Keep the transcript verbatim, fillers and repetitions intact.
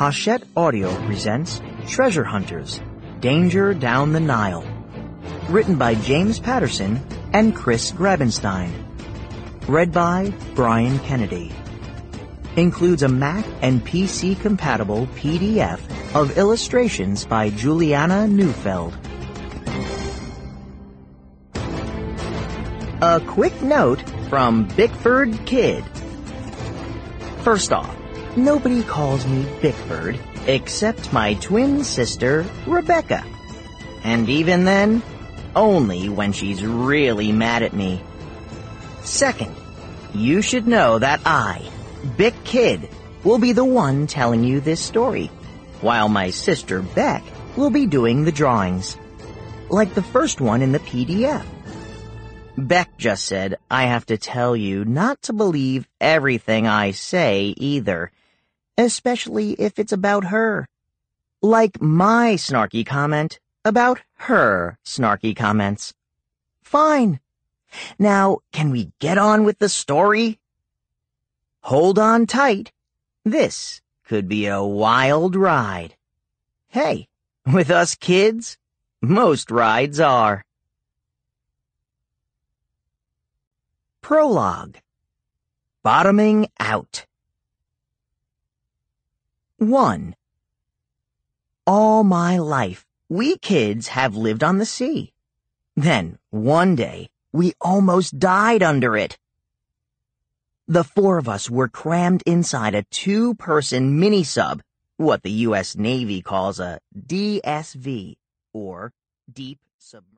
Hachette Audio presents Treasure Hunters, Danger Down the Nile. Written by James Patterson and Chris Grabenstein. Read by Brian Kennedy. Includes a Mac and P C compatible P D F of illustrations by Juliana Neufeld. A quick note from Bickford Kid. First off, nobody calls me Bickford except my twin sister, Rebecca. And even then, only when she's really mad at me. Second, you should know that I, Bick Kid, will be the one telling you this story, while my sister Beck will be doing the drawings, like the first one in the P D F. Beck just said I have to tell you not to believe everything I say either, especially if it's about her. Like my snarky comment about her snarky comments. Fine. Now, can we get on with the story? Hold on tight. This could be a wild ride. Hey, with us kids, most rides are. Prologue. Bottoming Out. one. All my life, we kids have lived on the sea. Then, one day, we almost died under it. The four of us were crammed inside a two-person mini-sub, what the U S Navy calls a D S V, or Deep Submersible.